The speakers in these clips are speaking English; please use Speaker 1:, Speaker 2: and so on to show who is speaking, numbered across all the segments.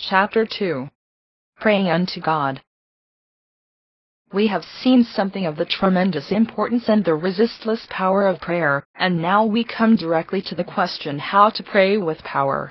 Speaker 1: Chapter 2. Praying unto God. We have seen something of the tremendous importance and the resistless power of prayer, and now we come directly to the question how to pray with power.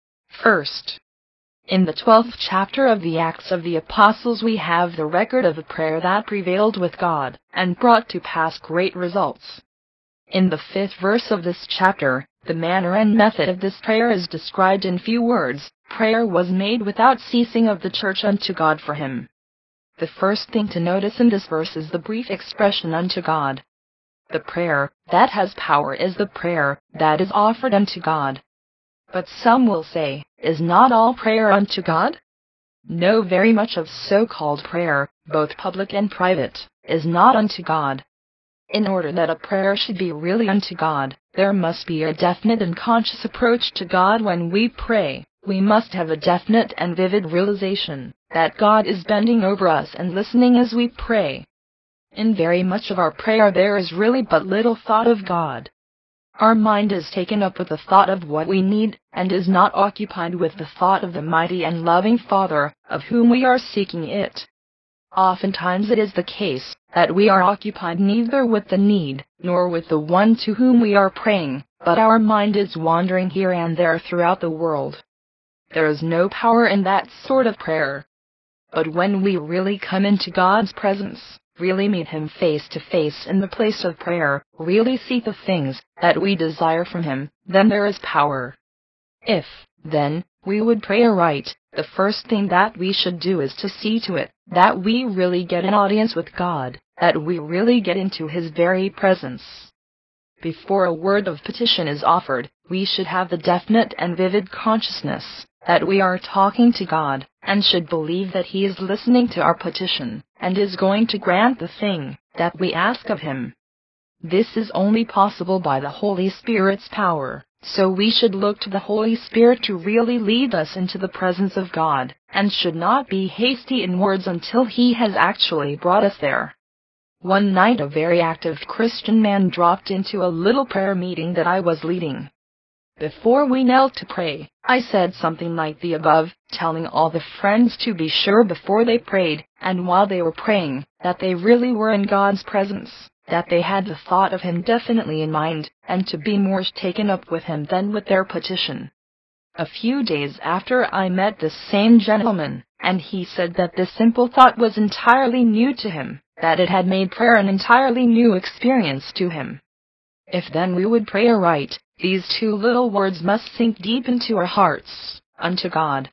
Speaker 1: First, in the 12th chapter of the Acts of the Apostles we have the record of a prayer that prevailed with God, and brought to pass great results. In the 5th verse of this chapter, the manner and method of this prayer is described in few words. Prayer was made without ceasing of the church unto God for him. The first thing to notice in this verse is the brief expression unto God. The prayer that has power is the prayer that is offered unto God. But some will say, is not all prayer unto God? No, very much of so-called prayer, both public and private, is not unto God. In order that a prayer should be really unto God, there must be a definite and conscious approach to God when we pray. We must have a definite and vivid realization that God is bending over us and listening as we pray. In very much of our prayer there is really but little thought of God. Our mind is taken up with the thought of what we need, and is not occupied with the thought of the mighty and loving Father, of whom we are seeking it. Oftentimes it is the case that we are occupied neither with the need, nor with the one to whom we are praying, but our mind is wandering here and there throughout the world. There is no power in that sort of prayer. But when we really come into God's presence, really meet Him face to face in the place of prayer, really seek the things that we desire from Him, then there is power. If, then, we would pray aright, the first thing that we should do is to see to it that we really get an audience with God, that we really get into His very presence. Before a word of petition is offered, we should have the definite and vivid consciousness that we are talking to God, and should believe that He is listening to our petition, and is going to grant the thing that we ask of Him. This is only possible by the Holy Spirit's power, so we should look to the Holy Spirit to really lead us into the presence of God, and should not be hasty in words until He has actually brought us there. One night a very active Christian man dropped into a little prayer meeting that I was leading. Before we knelt to pray, I said something like the above, telling all the friends to be sure before they prayed, and while they were praying, that they really were in God's presence, that they had the thought of Him definitely in mind, and to be more taken up with Him than with their petition. A few days after I met this same gentleman, and he said that this simple thought was entirely new to him, that it had made prayer an entirely new experience to him. If then we would pray aright, these two little words must sink deep into our hearts, unto God.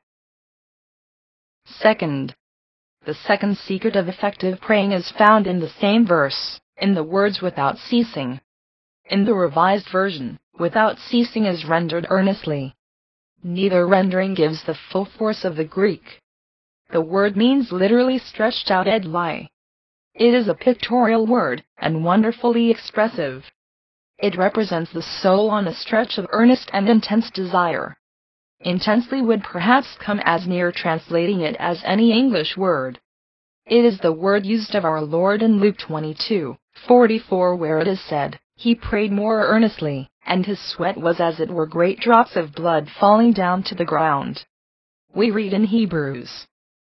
Speaker 1: Second, the second secret of effective praying is found in the same verse, in the words without ceasing. In the Revised Version, without ceasing is rendered earnestly. Neither rendering gives the full force of the Greek. The word means literally stretched out ed lie. It is a pictorial word, and wonderfully expressive. It represents the soul on a stretch of earnest and intense desire. Intensely would perhaps come as near translating it as any English word. It is the word used of our Lord in Luke 22:44, where it is said, He prayed more earnestly, and His sweat was as it were great drops of blood falling down to the ground. We read in Hebrews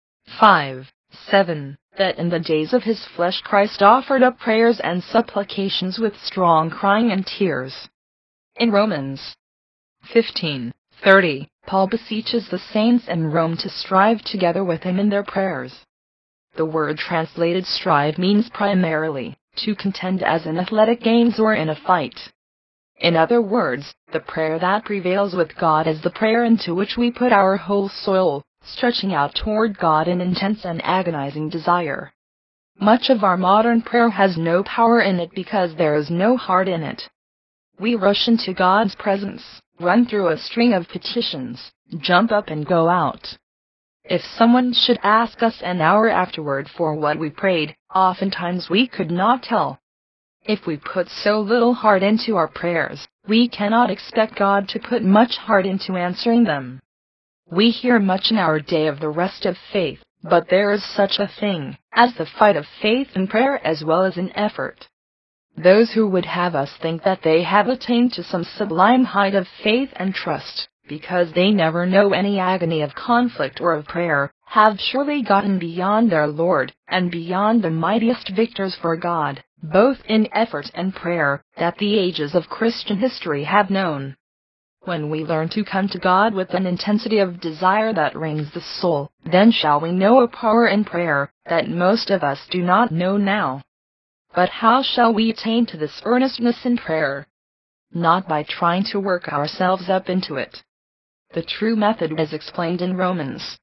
Speaker 1: 5:7, that in the days of His flesh Christ offered up prayers and supplications with strong crying and tears. In Romans 15:30, Paul beseeches the saints in Rome to strive together with him in their prayers. The word translated strive means primarily to contend as in athletic games or in a fight. In other words, the prayer that prevails with God is the prayer into which we put our whole soul, stretching out toward God in intense and agonizing desire. Much of our modern prayer has no power in it because there is no heart in it. We rush into God's presence, run through a string of petitions, jump up and go out. If someone should ask us an hour afterward for what we prayed, oftentimes we could not tell. If we put so little heart into our prayers, we cannot expect God to put much heart into answering them. We hear much in our day of the rest of faith, but there is such a thing as the fight of faith in prayer as well as in effort. Those who would have us think that they have attained to some sublime height of faith and trust, because they never know any agony of conflict or of prayer, have surely gotten beyond their Lord, and beyond the mightiest victors for God, both in effort and prayer, that the ages of Christian history have known. When we learn to come to God with an intensity of desire that wrings the soul, then shall we know a power in prayer that most of us do not know now. But how shall we attain to this earnestness in prayer? Not by trying to work ourselves up into it. The true method is explained in Romans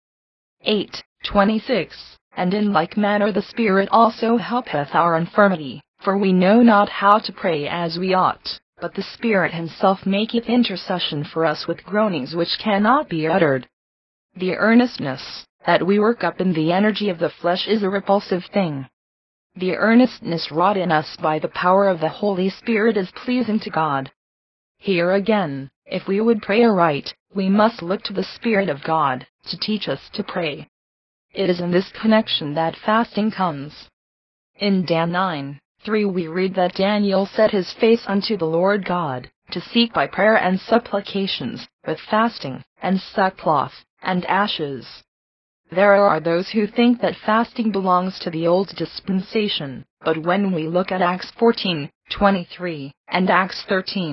Speaker 1: 8:26, and in like manner the Spirit also helpeth our infirmity, for we know not how to pray as we ought, but the Spirit himself maketh intercession for us with groanings which cannot be uttered. The earnestness that we work up in the energy of the flesh is a repulsive thing. The earnestness wrought in us by the power of the Holy Spirit is pleasing to God. Here again, if we would pray aright, we must look to the Spirit of God to teach us to pray. It is in this connection that fasting comes. In Dan 9:3 we read that Daniel set his face unto the Lord God, to seek by prayer and supplications, with fasting, and sackcloth, and ashes. There are those who think that fasting belongs to the old dispensation, but when we look at Acts 14:23, and Acts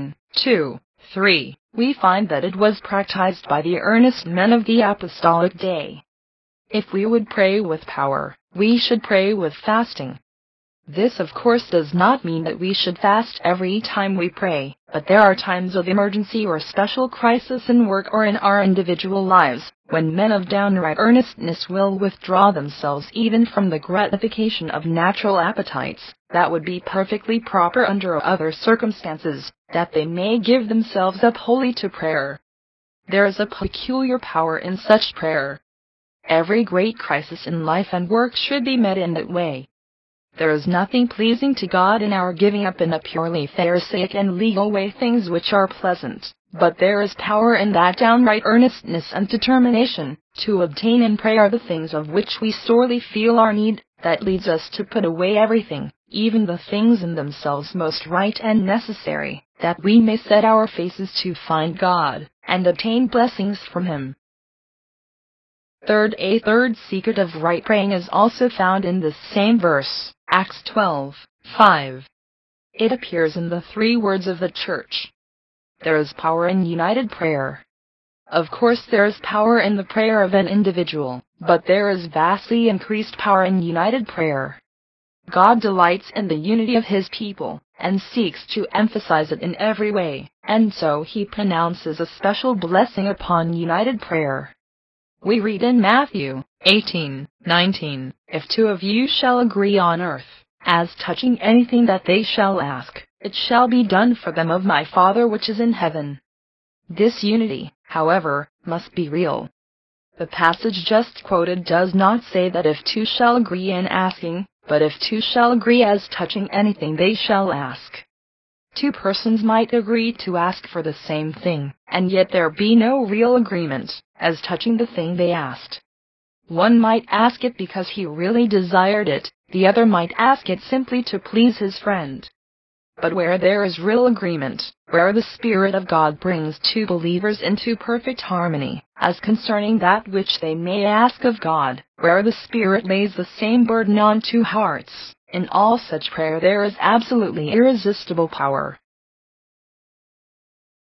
Speaker 1: 13:2-3, we find that it was practiced by the earnest men of the apostolic day. If we would pray with power, we should pray with fasting. This of course does not mean that we should fast every time we pray, but there are times of emergency or special crisis in work or in our individual lives, when men of downright earnestness will withdraw themselves even from the gratification of natural appetites, that would be perfectly proper under other circumstances, that they may give themselves up wholly to prayer. There is a peculiar power in such prayer. Every great crisis in life and work should be met in that way. There is nothing pleasing to God in our giving up in a purely Pharisaic and legal way things which are pleasant, but there is power in that downright earnestness and determination to obtain in prayer the things of which we sorely feel our need, that leads us to put away everything, even the things in themselves most right and necessary, that we may set our faces to find God, and obtain blessings from Him. A third secret of right praying is also found in this same verse, Acts 12:5. It appears in the 3 words of the Church. There is power in united prayer. Of course there is power in the prayer of an individual, but there is vastly increased power in united prayer. God delights in the unity of His people, and seeks to emphasize it in every way, and so He pronounces a special blessing upon united prayer. We read in Matthew 18:19, If 2 of you shall agree on earth, as touching anything that they shall ask, it shall be done for them of my Father which is in heaven. This unity, however, must be real. The passage just quoted does not say that if 2 shall agree in asking, but if 2 shall agree as touching anything they shall ask. 2 persons might agree to ask for the same thing, and yet there be no real agreement as touching the thing they asked. One might ask it because he really desired it, the other might ask it simply to please his friend. But where there is real agreement, where the Spirit of God brings 2 believers into perfect harmony, as concerning that which they may ask of God, where the Spirit lays the same burden on 2 hearts, in all such prayer there is absolutely irresistible power.